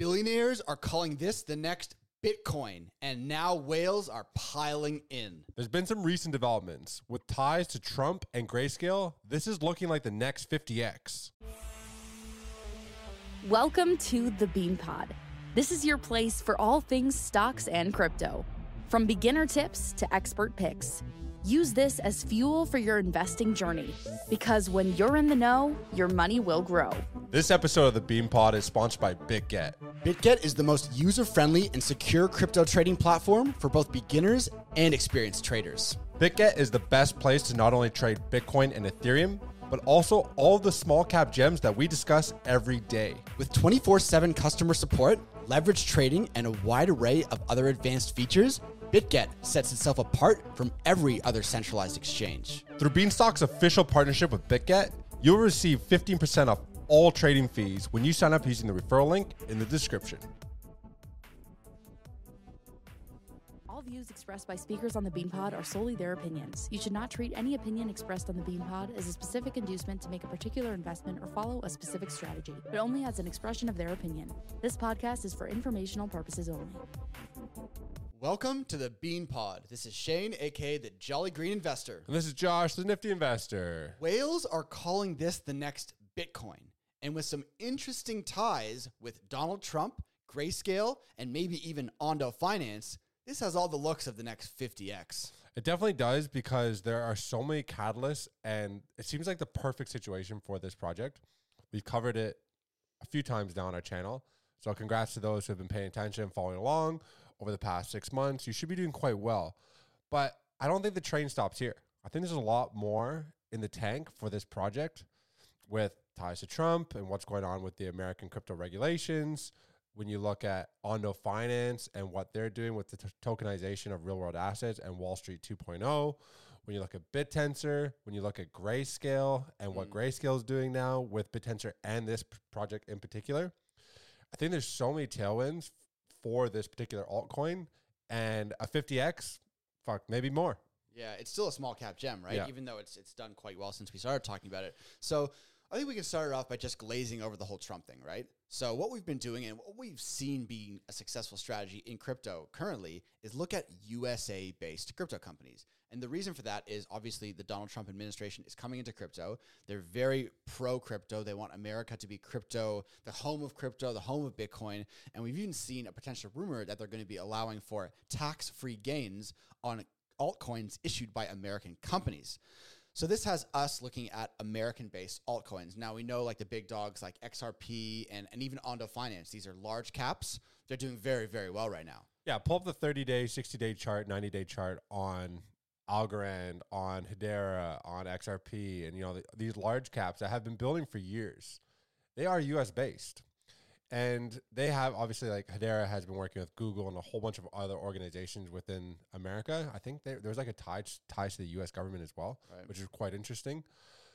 Billionaires are calling this the next Bitcoin, and now whales are piling in. There's been some recent developments. With ties to Trump and Grayscale, this is looking like the next 50x. Welcome to the Bean Pod. This is your place for all things stocks and crypto. From beginner tips to expert picks. Use this as fuel for your investing journey, because when you're in the know, your money will grow. This episode of the Bean Pod is sponsored by BitGet. BitGet is the most user-friendly and secure crypto trading platform for both beginners and experienced traders. BitGet is the best place to not only trade Bitcoin and Ethereum, but also all the small cap gems that we discuss every day. With 24/7 customer support, leverage trading, and a wide array of other advanced features, BitGet sets itself apart from every other centralized exchange. Through Beanstalk's official partnership with BitGet, you'll receive 15% off all trading fees when you sign up using the referral link in the description. All views expressed by speakers on the Bean Pod are solely their opinions. You should not treat any opinion expressed on the Bean Pod as a specific inducement to make a particular investment or follow a specific strategy, but only as an expression of their opinion. This podcast is for informational purposes only. Welcome to the Bean Pod. This is Shane, aka the Jolly Green Investor. And this is Josh, the Nifty Investor. Whales are calling this the next Bitcoin, and with some interesting ties with Donald Trump, Grayscale, and maybe even Ondo Finance, this has all the looks of the next 50x. It definitely does, because there are so many catalysts, and it seems like the perfect situation for this project. We've covered it a few times now on our channel, so congrats to those who have been paying attention and following along over the past 6 months. You should be doing quite well, but I don't think the train stops here. I think there's a lot more in the tank for this project with ties to Trump and what's going on with the American crypto regulations. When you look at Ondo Finance and what they're doing with the tokenization of real world assets and Wall Street 2.0, when you look at BitTensor, when you look at Grayscale and what Grayscale is doing now with BitTensor and this project in particular, I think there's so many tailwinds for this particular altcoin, and a 50x, maybe more. Yeah, it's still a small cap gem, right? Yeah. Even though it's done quite well since we started talking about it. So I think we can start it off by just glazing over the whole Trump thing, right? So what we've been doing and what we've seen being a successful strategy in crypto currently is look at USA-based crypto companies. And the reason for that is obviously the Donald Trump administration is coming into crypto. They're very pro-crypto. They want America to be crypto, the home of Bitcoin. And we've even seen a potential rumor that they're going to be allowing for tax-free gains on altcoins issued by American companies. So this has us looking at American-based altcoins. Now, we know like the big dogs like XRP and even Ondo Finance. These are large caps. They're doing very, very well right now. Yeah, pull up the 30-day, 60-day chart, 90-day chart on Algorand, on Hedera, on XRP, and these large caps that have been building for years. They are US-based. And they have, obviously, like Hedera has been working with Google and a whole bunch of other organizations within America. I think there's like a tie to the U.S. government as well, right, which is quite interesting.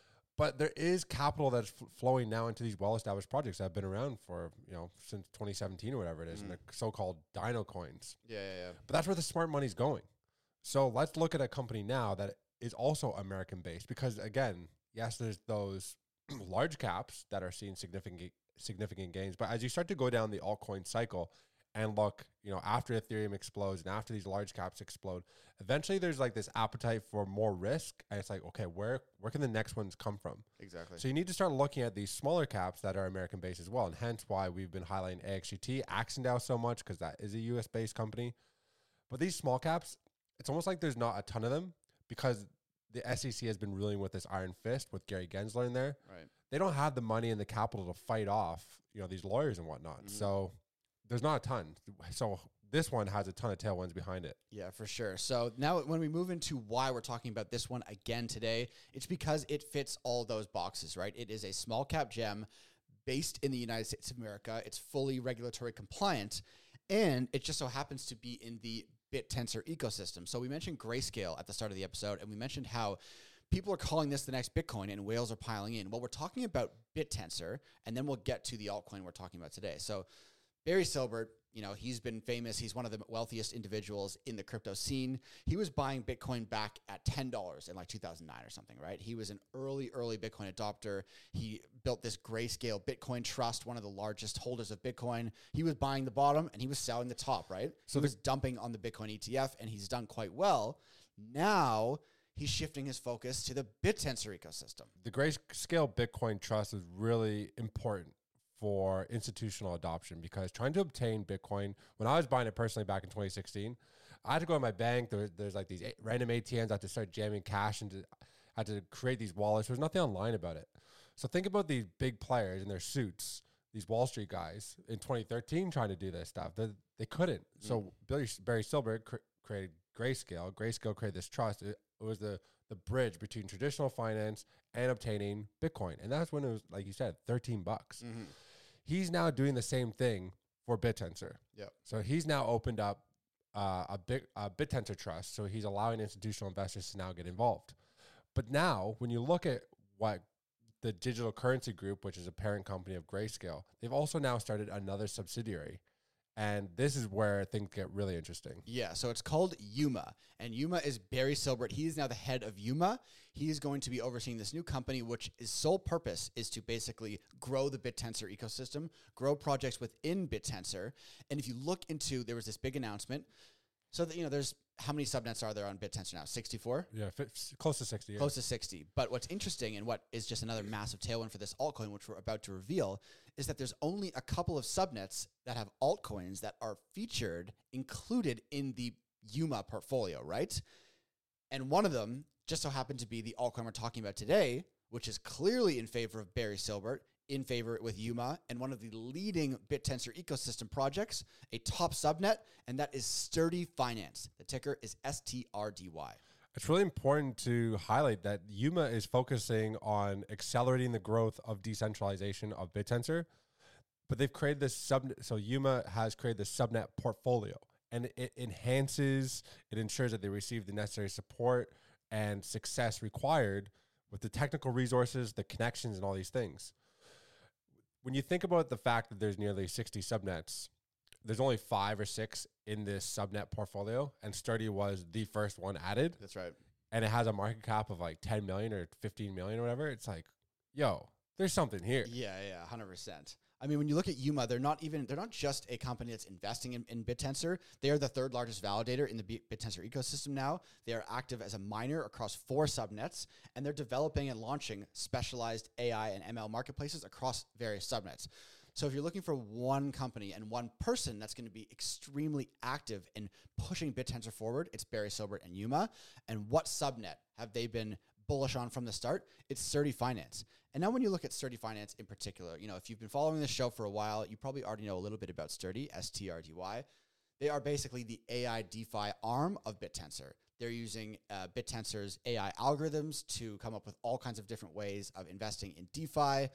But there is capital that's flowing now into these well-established projects that have been around for, since 2017 or whatever it is, and the so-called Dino coins. Yeah. But that's where the smart money's going. So let's look at a company now that is also American-based, because, again, yes, there's those large caps that are seeing significant gains. But as you start to go down the altcoin cycle and look, after Ethereum explodes and after these large caps explode, eventually there's like this appetite for more risk. And it's like, okay, where can the next ones come from? Exactly. So you need to start looking at these smaller caps that are American based as well. And hence why we've been highlighting AXGT, Axendale so much, because that is a US based company. But these small caps, it's almost like there's not a ton of them, because the SEC has been ruling with this iron fist with Gary Gensler in there. Right. They don't have the money and the capital to fight off, these lawyers and whatnot. Mm-hmm. So there's not a ton. So this one has a ton of tailwinds behind it. Yeah, for sure. So now when we move into why we're talking about this one again today, it's because it fits all those boxes, right? It is a small cap gem based in the United States of America. It's fully regulatory compliant, and it just so happens to be in the BitTensor ecosystem. So we mentioned Grayscale at the start of the episode, and we mentioned how people are calling this the next Bitcoin and whales are piling in. Well, we're talking about BitTensor, and then we'll get to the altcoin we're talking about today. So Barry Silbert, you know, he's been famous. He's one of the wealthiest individuals in the crypto scene. He was buying Bitcoin back at $10 in like 2009 or something, right? He was an early Bitcoin adopter. He built this Grayscale Bitcoin Trust, one of the largest holders of Bitcoin. He was buying the bottom and he was selling the top, right? So he was dumping on the Bitcoin ETF, and he's done quite well. Now he's shifting his focus to the BitTensor ecosystem. The Grayscale Bitcoin Trust is really important for institutional adoption, because trying to obtain Bitcoin, when I was buying it personally back in 2016, I had to go to my bank. There's like these random ATMs. I had to start jamming cash and I had to create these wallets. There's nothing online about it. So think about these big players in their suits, these Wall Street guys in 2013 trying to do this stuff. They couldn't. So Barry Silbert created Grayscale. Grayscale created this trust. It was the bridge between traditional finance and obtaining Bitcoin. And that's when it was, like you said, $13. Mm-hmm. He's now doing the same thing for BitTensor. Yep. So he's now opened up a BitTensor trust. So he's allowing institutional investors to now get involved. But now, when you look at what the Digital Currency Group, which is a parent company of Grayscale, they've also now started another subsidiary. And this is where things get really interesting. Yeah, so it's called Yuma, and Yuma is Barry Silbert. He is now the head of Yuma. He is going to be overseeing this new company, which his sole purpose is to basically grow the BitTensor ecosystem, grow projects within BitTensor. And if you look into, there was this big announcement. So that, you know, there's how many subnets are there on BitTensor now? 64? Yeah, close to 60. Yeah. Close to 60. But what's interesting, and what is just another massive tailwind for this altcoin, which we're about to reveal, is that there's only a couple of subnets that have altcoins that are featured, included in the Yuma portfolio, right? And one of them just so happened to be the altcoin we're talking about today, which is clearly in favor of Barry Silbert, in favor with Yuma, and one of the leading BitTensor ecosystem projects, a top subnet, and that is Sturdy Finance. The ticker is STRDY. It's really important to highlight that Yuma is focusing on accelerating the growth of decentralization of BitTensor, but they've created this subnet. So Yuma has created this subnet portfolio, and it enhances, it ensures that they receive the necessary support and success required with the technical resources, the connections, and all these things. When you think about the fact that there's nearly 60 subnets, there's only 5 or 6 in this subnet portfolio, and Sturdy was the first one added. That's right. And it has a market cap of like 10 million or 15 million or whatever. It's like, yo, there's something here. Yeah, 100%. I mean, when you look at Yuma, they're not just a company that's investing in BitTensor. They are the third largest validator in the BitTensor ecosystem now. They are active as a miner across 4 subnets, and they're developing and launching specialized AI and ML marketplaces across various subnets. So if you're looking for one company and one person that's going to be extremely active in pushing BitTensor forward, it's Barry Silbert and Yuma. And what subnet have they been bullish on from the start? It's Sturdy Finance. And now when you look at Sturdy Finance in particular, you know, if you've been following this show for a while, you probably already know a little bit about Sturdy, STRDY. They are basically the AI DeFi arm of BitTensor. They're using BitTensor's AI algorithms to come up with all kinds of different ways of investing in DeFi.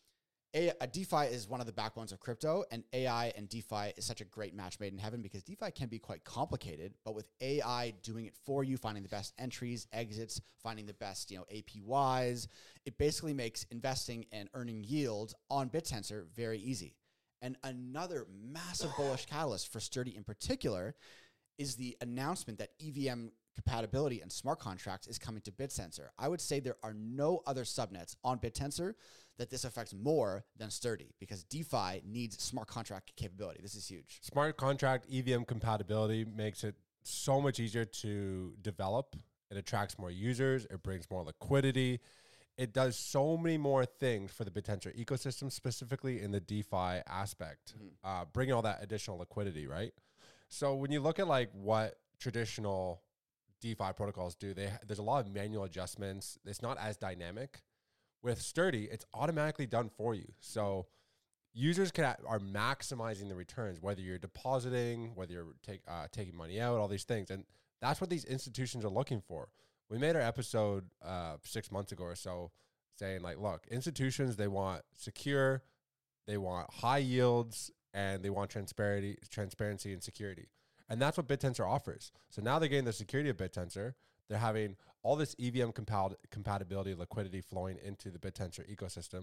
DeFi is one of the backbones of crypto, and AI and DeFi is such a great match made in heaven, because DeFi can be quite complicated, but with AI doing it for you, finding the best entries, exits, finding the best, you know, APYs, it basically makes investing and earning yield on BitTensor very easy. And another massive bullish catalyst for Sturdy in particular is the announcement that EVM compatibility and smart contracts is coming to BitTensor. I would say there are no other subnets on BitTensor that this affects more than Sturdy, because DeFi needs smart contract capability. This is huge. Smart contract EVM compatibility makes it so much easier to develop. It attracts more users. It brings more liquidity. It does so many more things for the BitTensor ecosystem, specifically in the DeFi aspect, bringing all that additional liquidity, right? So when you look at like what traditional DeFi protocols do, there's a lot of manual adjustments. It's not as dynamic. With Sturdy, it's automatically done for you. So users are maximizing the returns, whether you're depositing, whether you're taking money out, all these things. And that's what these institutions are looking for. We made our episode 6 months ago or so saying like, look, institutions, they want secure, they want high yields, and they want transparency and security. And that's what BitTensor offers. So now they're getting the security of BitTensor. They're having all this EVM compatibility, liquidity flowing into the BitTensor ecosystem.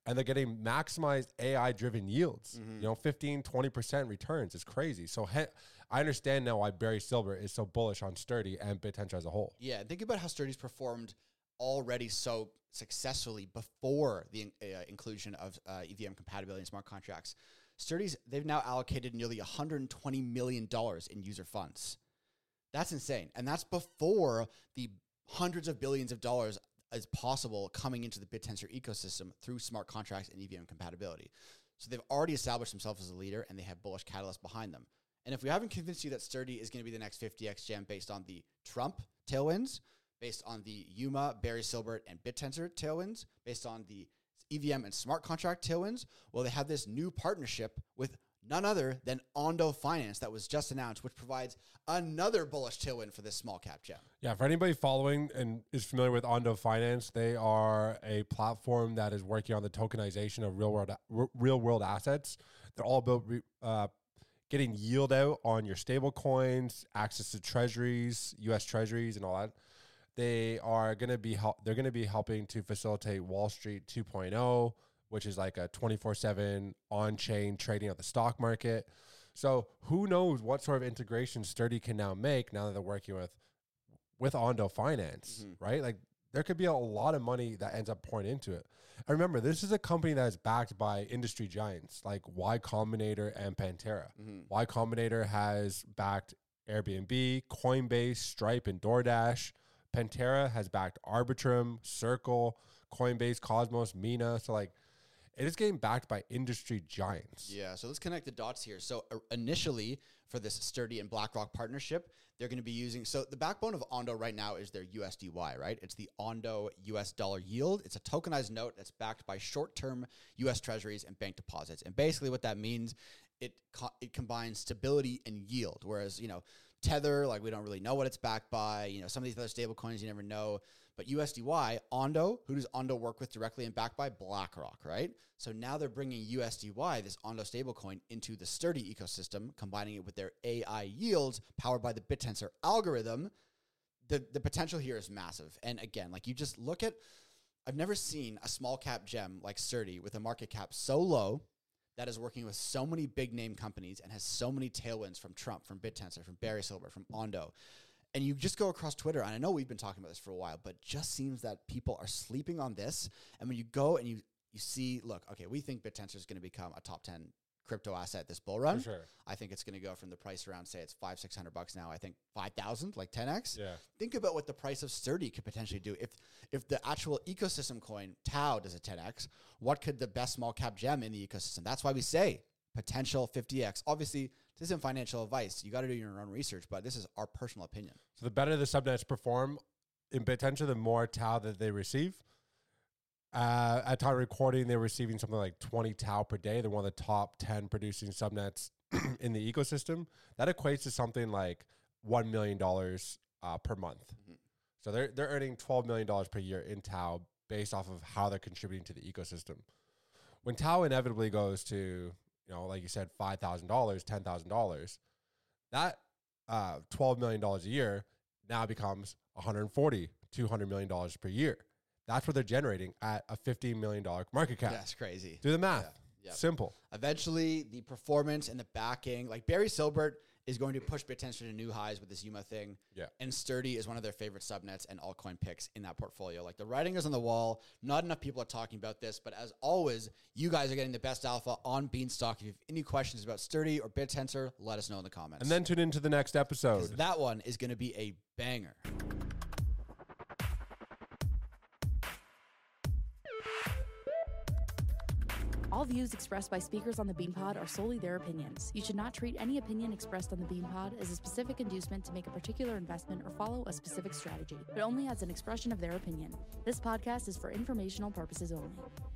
and they're getting maximized AI-driven yields. 15, 20% returns. It's crazy. So I understand now why Barry Silbert is so bullish on Sturdy and Bittenture as a whole. Yeah, think about how Sturdy's performed already so successfully before the inclusion of EVM compatibility and smart contracts. They've now allocated nearly $120 million in user funds. That's insane. And that's before the hundreds of billions of dollars is possible coming into the BitTensor ecosystem through smart contracts and EVM compatibility. So they've already established themselves as a leader, and they have bullish catalysts behind them. And if we haven't convinced you that Sturdy is going to be the next 50x gem based on the Trump tailwinds, based on the Yuma, Barry Silbert, and BitTensor tailwinds, based on the EVM and smart contract tailwinds, well, they have this new partnership with none other than Ondo Finance that was just announced, which provides another bullish tailwind for this small cap gem. Yeah, for anybody following and is familiar with Ondo Finance, they are a platform that is working on the tokenization of real world assets. They're all about getting yield out on your stable coins, access to treasuries, U.S. treasuries, and all that. They are going to be helping to facilitate Wall Street 2.0, which is like a 24/7 on-chain trading of the stock market. So who knows what sort of integration Sturdy can now make now that they're working with Ondo Finance, right? Like there could be a lot of money that ends up pouring into it. And remember, this is a company that is backed by industry giants like Y Combinator and Pantera. Y Combinator has backed Airbnb, Coinbase, Stripe, and DoorDash. Pantera has backed Arbitrum, Circle, Coinbase, Cosmos, Mina. So like it is getting backed by industry giants. Yeah, so let's connect the dots here. So initially for this Sturdy and BlackRock partnership, they're going to be using, so the backbone of Ondo right now is their USDY, right? It's the Ondo US dollar yield. It's a tokenized note that's backed by short-term US treasuries and bank deposits. And basically what that means, it combines stability and yield. Whereas, Tether, like we don't really know what it's backed by. Some of these other stable coins you never know. But USDY, Ondo, who does Ondo work with directly and backed by? BlackRock, right? So now they're bringing USDY, this Ondo stablecoin, into the Sturdy ecosystem, combining it with their AI yields powered by the BitTensor algorithm. The potential here is massive. And again, like you just look at, I've never seen a small cap gem like Sturdy with a market cap so low that is working with so many big name companies and has so many tailwinds from Trump, from BitTensor, from Barry Silbert, from Ondo. And you just go across Twitter, and I know we've been talking about this for a while, but it just seems that people are sleeping on this. And when you go and you see, look, okay, we think BitTensor is going to become a top 10 crypto asset this bull run. For sure. I think it's going to go from the price around, say it's $500-600 now. I think 5,000, like 10x. Yeah. Think about what the price of Sturdy could potentially do. If the actual ecosystem coin Tau does a 10x, what could the best small cap gem in the ecosystem? That's why we say potential 50x. Obviously, this isn't financial advice. You got to do your own research, but this is our personal opinion. So the better the subnets perform in BitTensor, the more Tau that they receive. At time of recording, they're receiving something like 20 Tau per day. They're one of the top 10 producing subnets in the ecosystem. That equates to something like $1 million per month. So they're earning $12 million per year in Tau based off of how they're contributing to the ecosystem. When Tau inevitably goes to, like you said, $5,000, $10,000, that $12 million a year now becomes $140, $200 million per year. That's what they're generating at a $15 million market cap. That's crazy. Do the math. Yeah. Simple. Eventually, the performance and the backing, like Barry Silbert is going to push BitTensor to new highs with this Yuma thing. Yeah. And Sturdy is one of their favorite subnets and altcoin picks in that portfolio. Like the writing is on the wall. Not enough people are talking about this, but as always, you guys are getting the best alpha on Beanstalk. If you have any questions about Sturdy or BitTensor, let us know in the comments. And then tune into the next episode. 'Cause that one is going to be a banger. All views expressed by speakers on the BeanPod are solely their opinions. You should not treat any opinion expressed on the BeanPod as a specific inducement to make a particular investment or follow a specific strategy, but only as an expression of their opinion. This podcast is for informational purposes only.